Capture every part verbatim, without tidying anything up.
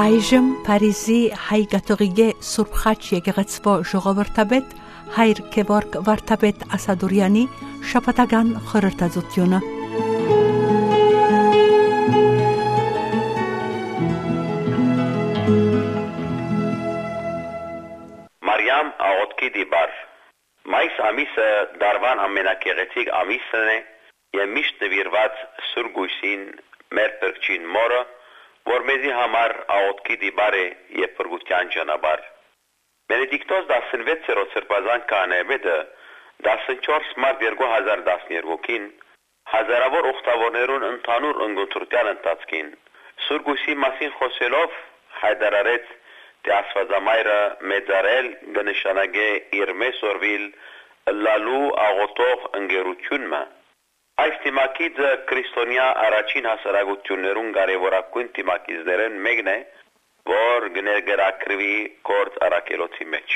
Այժմ Փարիզի հայ կաթողիկե Սուրբ Խաչ եկեղեցվո ժողովրդաբեդ Հայր Գևորգ Վարդապետ Ասադուրյանի շաբաթական խորհրդածությունը։ Մարիամ աղոթքի դիբար։ Մայիս ամիսը դարվան ամենակեղեցիկ ամիսն է եւ միշտ նվիրված Սուրգույսին մեր Փրկչին մորը, որ մեզի համար աղոթքի դիբար է եւ փրկության ճանապարհ։ Բենեդիկտոս տասնվեցերորդ սրբազան կանեբեդը տասնչորս մարտ երկու հազար տասներկուին հազարավոր ուխտավորներուն ընդհանուր ընկերության ընթացքին Սուրգույսի մասին խոսելով հայտարարեց թե Աստվածամայրը մեծարել կնշանակե իր մեսորվիլ լալու աղոթող ընկերությունը։ Այս թիմակիցը քրիստոնյա առաջին հասարակություններուն կարևորագույն թիմակիցներն մեկն է, որ կներգրավվի կորձ առաքելոցի մեջ։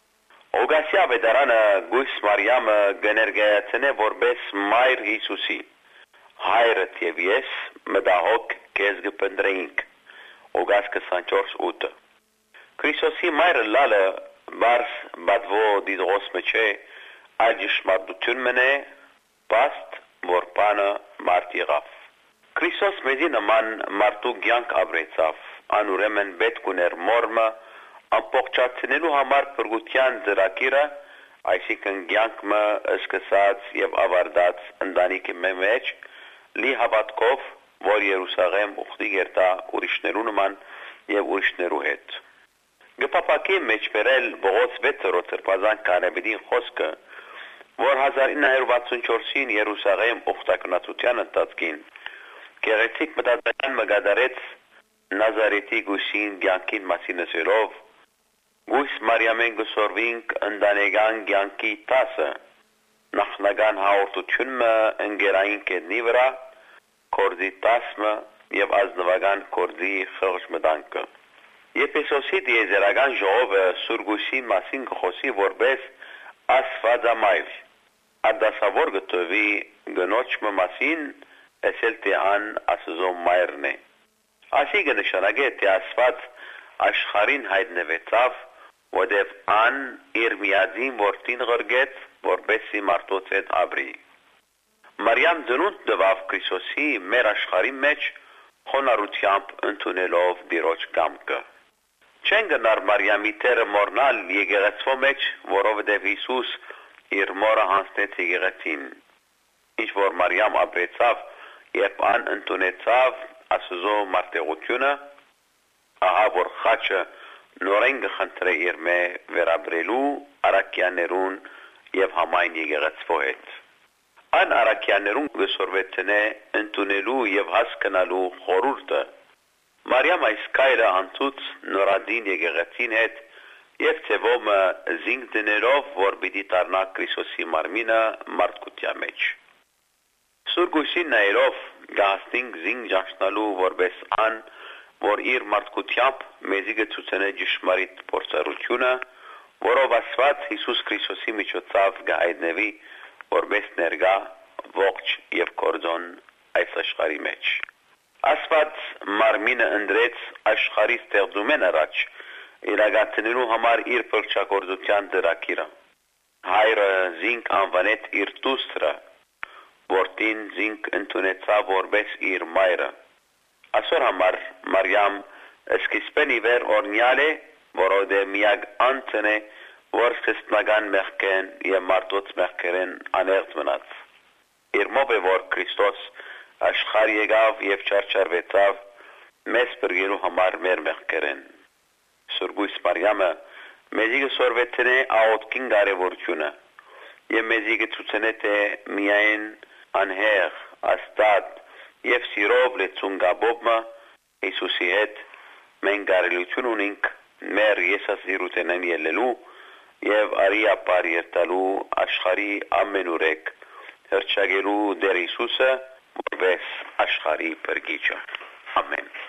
Օգասիա վետարանը Գույս Մարիամը կներգայացնե որպես Մայր Հիսուսի, հայրդ եւ ես մտահոգ քեզ կփնտրեինք։ Օգաս քսանչորս ութ Քրիստոսի մայրը լալը բարս բադվո դիդրոս մեջե աջշմարտություն մնե բաստ որ բանը մարդ եղավ։ Քրիստոս մեզի նման մարդու կյանք ապրեցավ, անուրեմն պետք ուներ մորմը ամբողջացնելու համար փրկության ծրագիրը, այսինքն կյանքը սկսած եւ ավարտած ընտանիքի մեջ լի հավատքով, որ Երուսաղեմ ուխտի գերտա ուրիշներու նման եւ ուրիշներու հետ։ Գպապակի մեջ բերել Բողոց վեցերորդ սրբազան կանեբեդին խոսքը, որ հազար ինը հարյուր վաթսունչորսին Երուսաղեմ ուխտակնացության ընթացքին գեղեցիկ մտածական մգադարեց Նազարեթի Գույսին կյանքին մասին ասելով Գույս Մարիամեն գսորվինք ընտանեկան կյանքի տասը նախնական հաղորդությունը ընկերային կետնի վրա կորձի տասը եւ ազնվական կորձի խղճ մտանքը Եփեսոսի դիեզերական ժողովը Սուրգույսի մասին կխոսի որպես Աստվածամայր Ադասավոր գտովի գնոճը մասին ասել թե ան Աստծո մայրն է։ Ասի կնշանակե թե Աստված աշխարհին հայտնվեցավ, որտեվ ան իր միածին որդին ղրգեց, որպեսզի մարդոց հետ ապրի։ Մարիամ ծնունդ տվավ Քրիստոսի մեր աշխարհի մեջ խոնարհությամբ ընդունելով Տիրոջ կամքը։ Չեն գնար Մարիամի տերը մորնալ եկեղեցվո մեջ, որովհետև Հիսուս իր մորը հանձնեց եկեղեցին։ Ինչ որ Մարիամ ապրեցավ, երբ ան ընդունեցավ Աստծո մարտեղությունը, ահա որ խաչը նորեն կխնդրե իր մե վերաբրելու առաքյաներուն եւ համայն եկեղեցվո հետ։ Ան առաքյաներուն գսորվեցնե ընդունելու եւ հասկանալու խորհուրդը։ Մարիամ այս կայրը անցուց նորադին եկեղեցին հետ Եվ ծևոմը զինք դներով, որ պիտի դառնա Քրիստոսի մարմինը մարդկության մեջ։ Սուրգույսին նայելով գահստինք զինք ճաշնալու որպես ան, որ իր մարդկությամբ մեզի գծուցնե ճշմարիտ փորձառությունը, որով Աստված Հիսուս Քրիստոսի միջոցով գահիտնվի որպես ներգա ողջ եւ կորձոն այս աշխարհի մեջ։ Աստված մարմինը ընդրեց աշխարհի ստեղծումեն առաջ իրագացնելու համար իր փրկչագործության ծրագիրը։ Հայրը զինք անվանեց իր դուստրը, որդին զինք ընդունեցավ որպես իր մայրը։ Այսօր համար Մարիամ սկիզբեն իվեր օրնյալ է, որովհետև միակ անձն է, որ քրիստոնական մեղքեն եւ մարդոց մեղքերեն անեղծ մնաց։ Իր մոտ է որ Քրիստոս աշխարհ եկավ եւ չարչարվեցավ մեզ բրգելու համար մեր մեղքերեն։ Սուրգույս Մարիամը մեզի գսորվեցնե աղոթքին կարևորությունը եւ մեզի գծուցնե թե միայն անհեղ աստատ եւ սիրով լեցուն գաբոբը Հիսուսի հետ մենք կարելություն ունենք մեր եսասիրութենեն ելնելու եւ արիապար երտալու աշխարհի ամենուրեք հրճագելու դեր Հիսուսը որպես աշխարհի փրկիչը ամեն